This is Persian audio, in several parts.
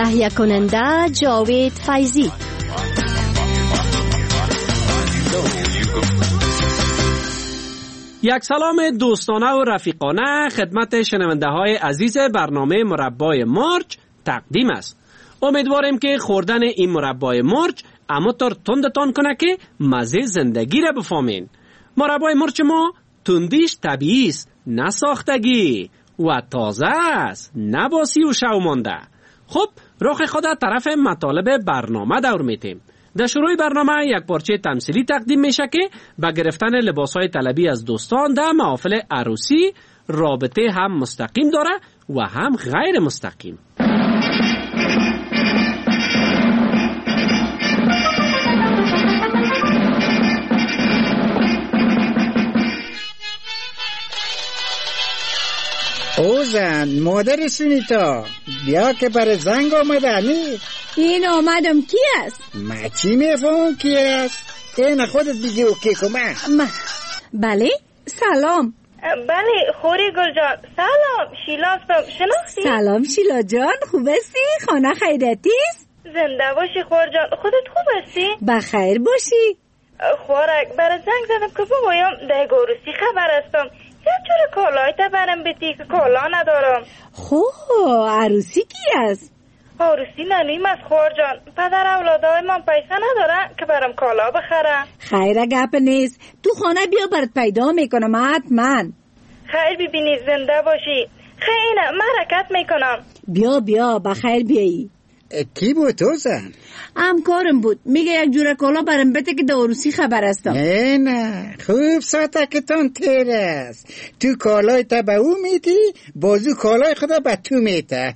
تهیه کننده جاوید فیضی. یک سلام دوستانه و رفیقانه خدمت شنونده های عزیز برنامه مربای مرچ تقدیم است. امیدواریم که خوردن این مربای مرچ اماتور تندتان کنه که مزه زندگی را بفهمین. مربای مرچ ما تندیش طبیعی است، نه ساختگی، و تازه است، نه باسی و شو مانده. خب رخ خود طرف مطالب برنامه دور میتیم. در شروع برنامه یک پارچه تمثیلی تقدیم میشه که با گرفتن لباسهای طلبی از دوستان در محافل عروسی رابطه هم مستقیم داره و هم غیر مستقیم. اوزن مادر سونیتا بیا که بر زنگ آمده. این آمدم. کی است؟ ما چی میفهم کی است؟ این خودت دیگه اوکی کمه. بله سلام. بله خوری گل جان. سلام شیلا هستم. شناختی؟ سلام شیلا جان، خوب هستی؟ خانه خیرتی است؟ زنده باشی خور جان. خودت خوب هستی؟ بخیر باشی. خورک برای زنگ زدم که بگویم ده گروسی خبر هستم. یک جور کالای تا برم بدی که کالا ندارم. عروسی کی است؟ عروسی ننویم از خور جان. پدر اولادای من پیسه ندارن که برم کالا بخرم. خیره گپ نیست، تو خانه بیا برات پیدا میکنم حتما. خیر ببینی زنده باشی. خیلی من حرکت میکنم. بیا بخیر بیایی. کی بود تو زن؟ همکارم بود، میگه یک جوره کالا برم بده که داروسی خبر هستم. نه خوب ساتکتان تیر است. تو کالای تا به او میدی، بازو کالای خدا به تو میته.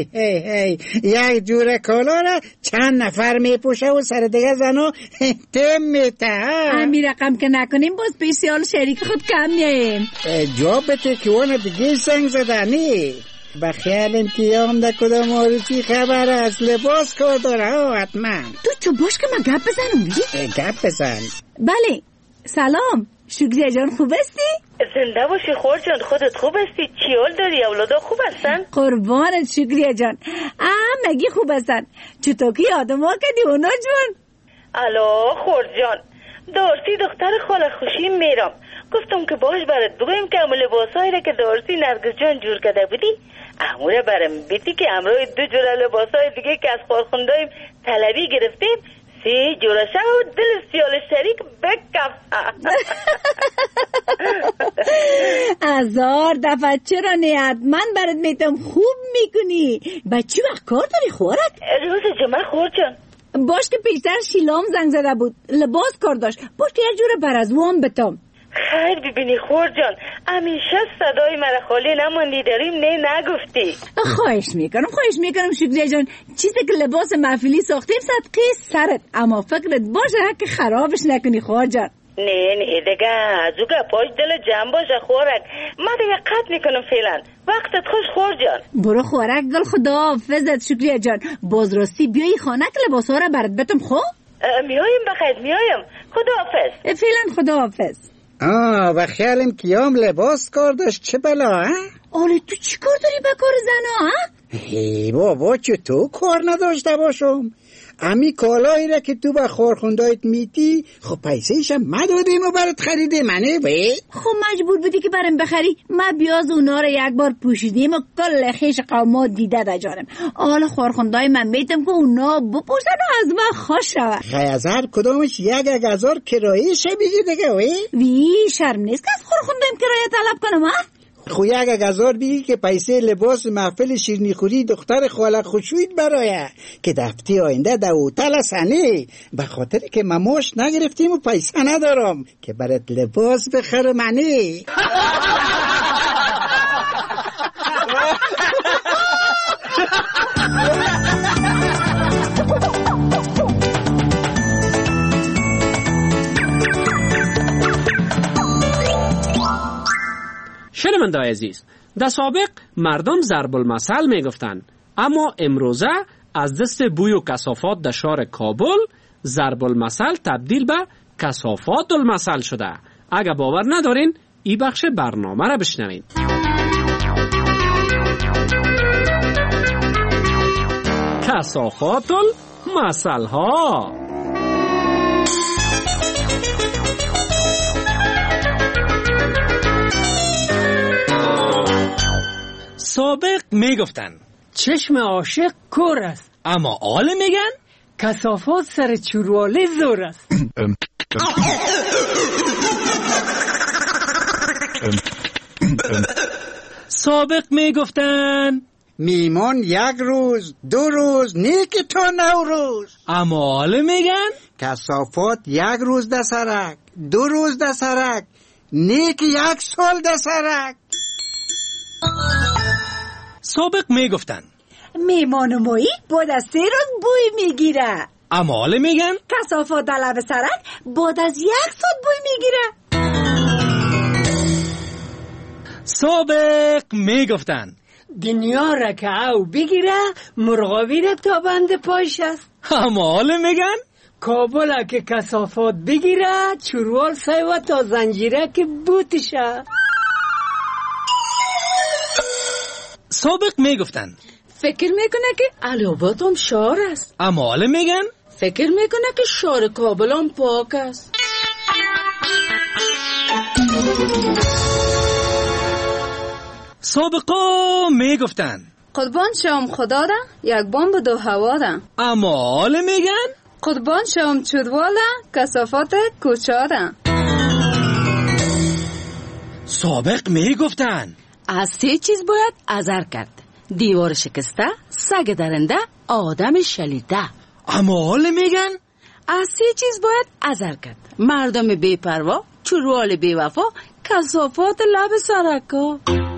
یک جوره کالا را چند نفر میپوشه و سر دیگه زنو تم میته. همین رقم که نکنیم باز پیسیال شریک خود کم میاییم. جواب بده که اون دیگه زنگ زدنی. بخیالم که یام در کدام عروسی خبر است. لباس کار داره حتما. تو باش که من گپ بزنم. گپ بزن. بله سلام شکریه جان، خوب هستی؟ زنده باشی خور جان. خودت خوب هستی؟ چیول داری؟ اولادا خوب هستن؟ قربانت شکریه جان. مگی خوب هستن؟ چطور که یادم کردی اونا جون؟ الو خور جان، دارسی دختر خاله خوشی میرم. گفتم که باش برات بگویم که امو لباسایی را که دارسی نرگس جان جور کرده بودی اموره برم بیتی که امروی 2 جوره لباسای دیگه که از خورخوندایم طلبی گرفتیم 3 جوره و دل سیال شریک بکف. هزار دفعه چرا نیت من برات میتم خوب میکنی. بچی وقت کار داری خورک؟ روز جمعه خور جان. باش که پیشتر شیلام زنگ زده بود لباس کار داشت. باش که یک جوره بر از وام بتم. خیر ببینی خور جان، همیشه صدای مرا خالی نماندی داریم نگفتی. خواهش میکنم شکریه جان. چیزی که لباس محفلی ساختیم صدقه سرت، اما فکرت باشه که خرابش نکنی خور جان. نه دیگه ازو گپاش دل جمع باشه خورک. من دیگه قطع میکنم فعلا. وقتت خوش خور جان. برو خورک گل. خدا حافظت شکریه جان. باز راستی بیایی خانه که لباس ها را برات بتم. خوب میایم بخیر میایم. خدا حافظ. فعلا خدا حافظ. و خیالم کیام لباس کار داشت. چه بلا آره تو چی کار داری به کار زنا هی بابا چطور کار نداشته باشم؟ امی کالایی را که تو با خورخوندایت میتی خب پیسهشم ما دادیم و برات خریده منه بی؟ خب مجبور بودی که برم بخری. ما بیاز اونا را یک بار پوشیدیم و کل خیش قومات دیده دا جانم. حالا خورخوندای من میتم که اونا بپوشن و از ما خوش شود. خیلی از هر کدامش 1000 کرایه بگی دیگه وی شرم نیست که از خورخوندایم کرایه طلب کنم خو 1000 بگی که پیسه لباس محفل شیرنی خوری دختر خاله خوشوید برایه که دفتی آینده در هتل سنی. به خاطر که مماش نگرفتیم و پیسه ندارم که برات لباس بخرم منی. شنونده‌های عزیز، در سابق مردم ضرب المثل میگفتن، اما امروزه از دست بوی و کثافات در شهر کابل ضرب المثل تبدیل به کثافات المثل شده. اگه باور ندارین این بخش برنامه را بشنوید. کثافات المثل ها. سابق میگفتن چشم عاشق کور است، اما آل میگن کثافات سر چورواله زور است. سابق میگفتن میمون یک روز 2 روز نیک تا 9 روز، اما آل میگن کثافات 1 روز ده سرک 2 روز ده سرک نیک 1 سال ده سرک. سابق میگفتن میمان و مایی بعد از 3 روز بوی میگیره، اما آل میگن کثافات در لب سرک بعد از 1 ساعت بوی میگیره. سابق میگفتن دنیا را که او بگیره مرغابی را تا بند پایش است، اما آل میگن کابل را که کثافات بگیره چوروال سایوه تا زنجیره که بوتشه. سابق میگفتن فکر میکنه که علاوات هم شار است، اما آل میگن فکر میکنه که شار کابل هم پاک است. سابقا میگفتن قربان شوم خدا ده یک بمب 2 هوا ده، اما آل میگن قربان شوم چودواله کثافات کوچا ده. سابق میگفتن از 3 چیز باید حذر کرد: دیوار شکسته، سگ درنده، آدم شلیده. اما آل میگن از 3 چیز باید حذر کرد: مردم بی‌پروا، چوروال بی‌وفا، کثافات لب سرکا.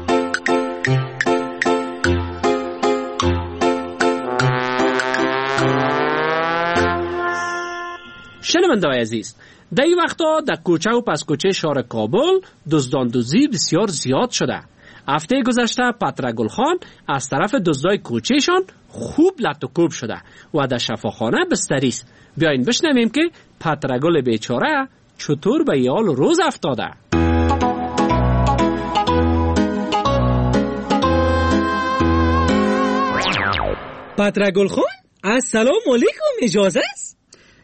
شنونده‌های عزیز، در این وقتا در کوچه و پس کوچه شهر کابل دزداندوزی بسیار زیاد شده. هفته گذشته پترگل خان از طرف دزدای کوچهشان خوب لط و کوب شده و در شفاخانه بستری است. بیاین بشنویم که پترگل بیچاره چطور به یال روز افتاده. پترگل خان، السلام علیکم، اجازه است؟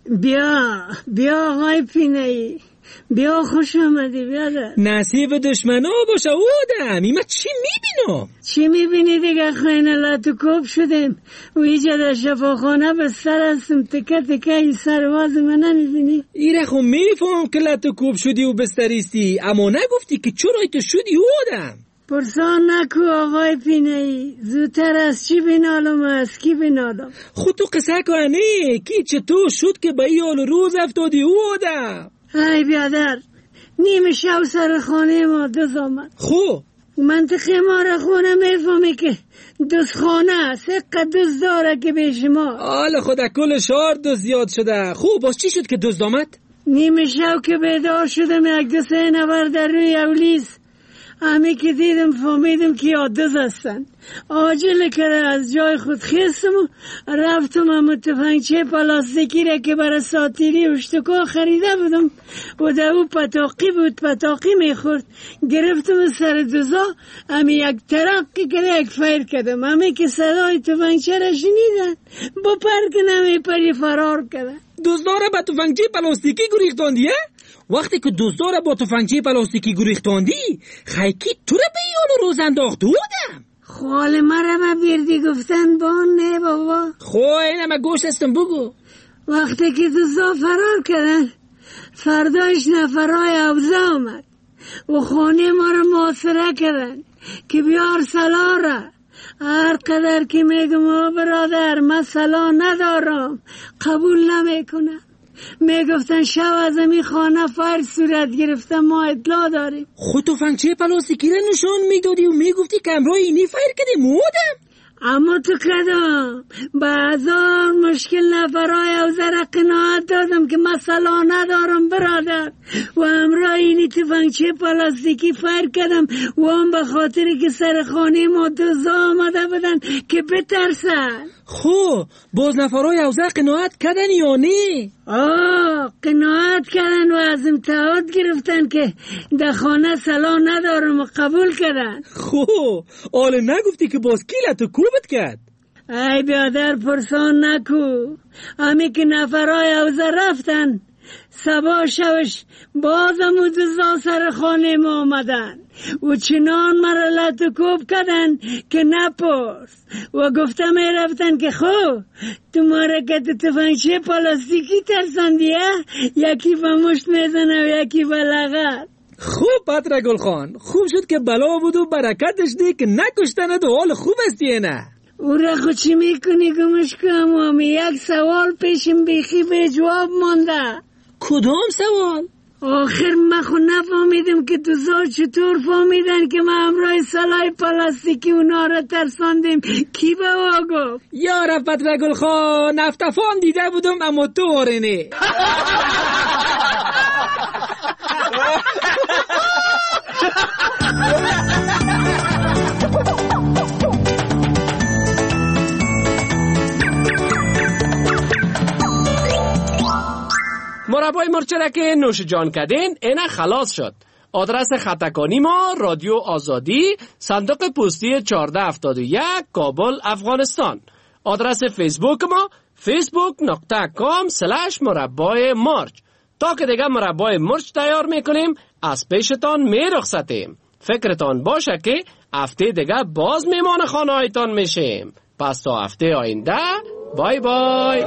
بیا آقای پینه‌ای، بیا خوش آمدی. بیا ده. نصیب دشمنا باشه اودم. ایما چی میبینم؟ چی میبینی دیگه؟ خیلی لطوکوب شدیم و ایجا در شفاخانه به سر هستم، تکه تکه این سرواز من نمیبینی؟ ایره خب میفهم که لطوکوب شدی و بستریستی، اما نگفتی که چرا تو شدی اودم. پرسان نکو آقای پینه‌ای، زودتر از چی بینالم و از کی بینالم؟ خود تو قصه کنه که چطور شد که به یال روز افتادی اودم؟ ای بیادر، نیم شب سر خانه ما دز آمد. خب منطقه ما را خونه میفهمی که دز خانه است، اقا دز داره که به شما. حالا خدا کل شهر دز زیاد شده. خوب باز چی شد که دزد آمد؟ نیم شب که بیدار شدم 1-2 نفر در روی اولیس، همه که دیدم فهمیدم که یاددز هستن. عاجل کرده از جای خود خیستم و رفتم اما تفنگچه پلاستیکی را که برای ساتیری اشتکا خریده بودم و در او پتاقی بود، پتاقی میخورد، گرفتم سر دزا، همه یک ترقی کرده یک فیر کردم. همه که صدای تفنگچه را شنیدن با پرک نمیپری فرار کردن. دزداره با تفنگچه پلاستیکی گریختاندیه؟ وقتی که دزداره با تفنگچه پلاستیکی گریختاندی خیکی تو را به یال روز انداخت بودم. خال مرا ما بیردی گفتن بان نه بابا. اینم گوش هستم بگو. وقتی که دزدا فرار کردن فرداش نفرای عوضه آمد و خانه ما را محاصره کردن که بیار سلا را. هر قدر که میگم برادر من سلا ندارم قبول نمیکنم. میگفتن شب از امی خانه فایر صورت گرفتن، ما اطلاع داریم. خود تفنگچه پلاستیکی را نشان میدادی و میگفتی که امرای اینی فایر کردی مودم. اما تو کدام بعضا مشکل نفرای اوزر قناعت دادم که مسئله ندارم برادر و امرای اینی تفنگچه پلاستیکی فایر کردم و هم به خاطری که سر خانه ما دزدا آمده بدن که بترسن. خب باز نفرای اوزر قناعت کردن یا نه؟ قناعت کردن و از امتحاد گرفتن که در خانه سلا ندارم و قبول کردن. خب حالا نگفتی که باز کی لطو کوبت کرد؟ ای بیادر پرسان نکو. همی که نفرای اوزه رفتن، سبا شوش بازم او دزا سر خانه ما آمدن و چنان مرا لطکوب کردن که نپرس و گفتم ای رفتن که خب تو ماره که تفنگچه پلاستیکی ترسندیه، یکی با مشت میزنه و یکی با لغت. خوب پتر گلخان، خوب شد که بلا بود و برکتش دی که نکشتند و حال خوب استی نه. او را خود چی میکنی گمش کنم؟ یک سوال پیشم بیخی به جواب مانده. کدام سوال؟ آخر من خود نفهمیدم که دوزا چطور فهمیدن که من همراه سلای پلاستیکی اونا را ترساندیم. کی به او گفت؟ یارا پتر گلخان، افتفان دیده بودم اما تو آرنه. مربای مرچ را که نوش جان کردین اینا خلاص شد. آدرس خطکانی ما رادیو آزادی، صندوق پستی 1471 کابل افغانستان. آدرس فیسبوک ما facebook.com/مربای مرچ. تا که دیگه مربای مرچ تیار میکنیم از پیشتان میرخصتیم. فکرتان باشه که هفته دیگه باز میمان خانه هایتان میشیم. پس تا هفته آینده بای بای.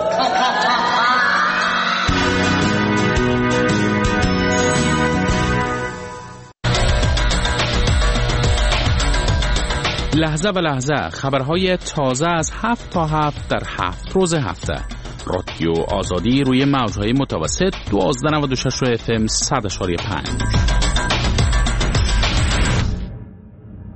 لحظه به لحظه خبرهای تازه از 7 تا 7 در 7 روز هفته. رادیو آزادی روی موجهای متوسط 1296 FM 100.5.